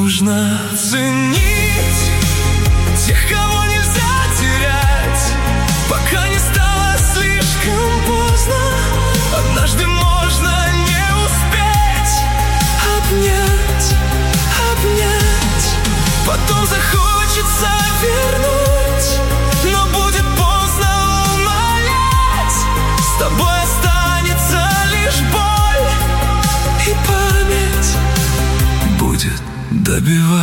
нужно ценить тех, кого нельзя терять, пока не стало слишком поздно. Однажды можно не успеть обнять, обнять. Потом захочется вернуть, но будет поздно умолять. С тобой останется лишь боль и память будет добивать.